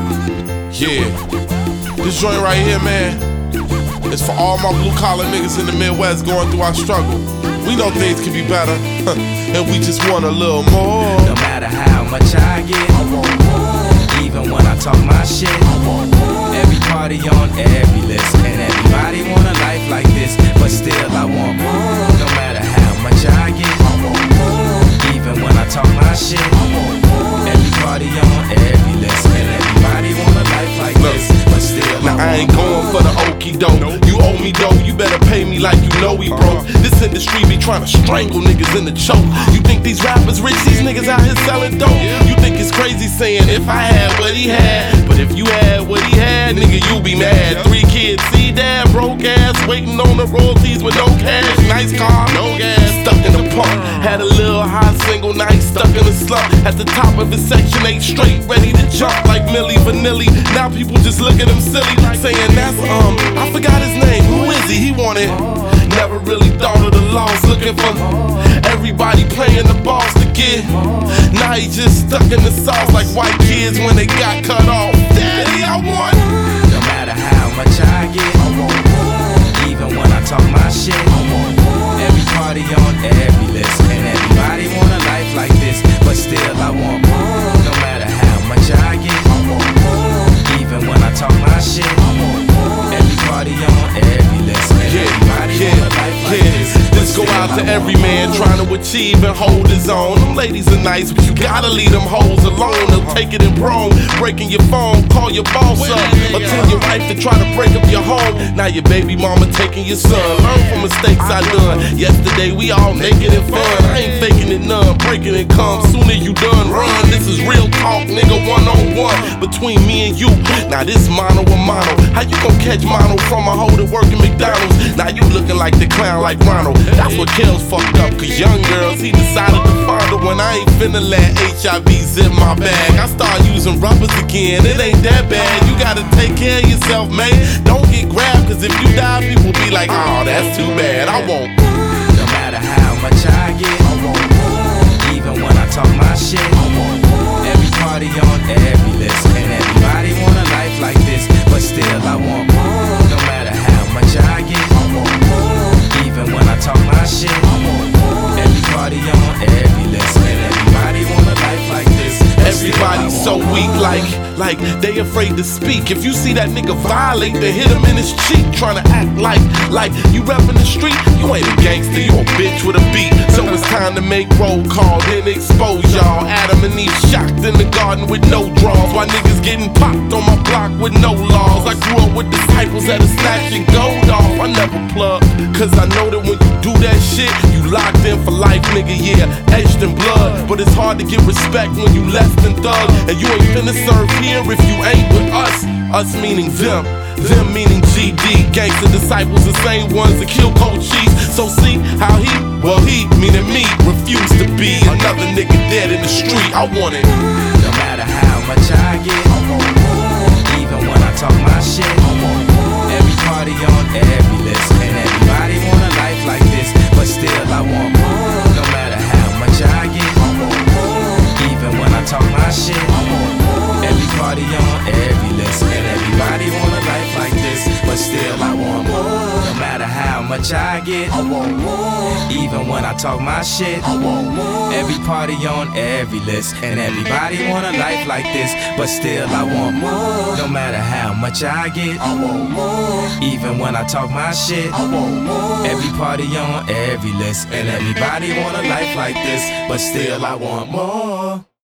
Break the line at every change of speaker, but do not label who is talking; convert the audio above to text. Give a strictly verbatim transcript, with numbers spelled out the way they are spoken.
Yeah, this joint right here, man, is for all my blue collar niggas in the Midwest going through our struggle. We know things can be better, and we just want a little more.
No matter how much I get, I want more. Even when I talk my shit, I want more. Every party on every list, and everybody want a life like this, but still I want more. No matter how much I get, I want more. Even when I talk my shit, I want more. Every party on every list, and everybody want a life like
Look,
this, but still
now
I,
I ain't going for the okie doke. You owe me dough, you better pay me like you know we broke. This industry be trying to strangle niggas in the choke. You think these rappers rich, these niggas out here selling dope? You think it's crazy saying if I had what he had, but if you had what he had, nigga, you be mad. Three kids, see dad, broke ass, waiting on the royalties with no cash. Nice car, no gas, stuck in the pump. Had a little high single night, stuck in a slump. At the top of his section eight, straight ready to jump like Milli Vanilli. Now people just look at him silly, saying that's um, I forgot his name. Who is he? He wanted. Never really thought of the loss, looking for everybody playing the boss to get. Now he just stuck in the sauce like white kids when they got cut off. Daddy, I want.
no matter how much I get, I want more. Even when I talk my shit, I want more. Every party on every list, and everybody want a life like this, but still I want more. No matter how much I get, I want more. Even when I talk my shit, I want more. Every party on every list, and
Yeah,
everybody
yeah,
want a life like
yeah.
this, but
This go
still
out
I
to
want
every man
more.
trying to achieve and hold his own. Them ladies are nice, but you gotta leave them hoes alone. They'll take it in wrong, breaking your phone, call your boss up, or tell your wife to try to break up your home. Now your baby mama taking your son. Learn from mistakes I done. Yesterday we all naked and fun. I ain't faking it none, breaking it come. Soon as you done, run. This is real talk, nigga, one on one between me and you. Now this mono a mono. How you gon' catch mono from a hoe that work at McDonald's? Now you looking like the clown like Ronald. That's what Kells fucked up, cause young girls, he decided to fondle when I ain't finna let H I V zip my bag. I start using rubbers again, it ain't that bad. You gotta take care of yourself, man. Don't get grabbed, cause if you die, people be like, oh, that's too bad. I won't.
No matter how much I get, I want more. Even when I talk my shit, I want more. Every party on every list, and everybody want a life like this, but still I want more. No matter how much I get, I want more. Even when I talk my shit, I want more. Every party on every list, and everybody want a life like this, but still I
Everybody's
want
so
more.
weak, like, like they afraid to speak. If you see that nigga violate, then hit him in his cheek. Trying to act like, like you reppin' the street. You ain't a gangster, you a bitch with a beat. So it's time to make roll call, then expose y'all. Adam and Eve shocked in the garden with no draws. Why niggas getting popped on my block with no laws? I grew up with disciples that are snatching gold off. I never plug, cause I know that when you do that shit, you locked in for life, nigga, yeah, etched in blood. But it's hard to get respect when you less than thug, and you ain't finna serve here if you ain't with us. Us meaning them, them meaning G D. Gangsta disciples, the same ones that kill Cochise. So see how he, well he, meaning me, refused to be another nigga dead in the street. I want it.
No matter how much I get, I want more. Even when I talk my shit, I want more. Every party on every list, and everybody want a life like this, but still I want more. No matter how much I get, I want more. Even when I talk my shit, I want more. Every party on every list, and everybody want a life like this, but still I want more. No matter how much I get, I want more. Even when I talk my shit, I want more. Every party on every list, and everybody want a life like this, but still I want more. No matter how much I get, I want more. Even when I talk my shit, I want more. Every party on every list, and everybody want a life like this, but still I want more.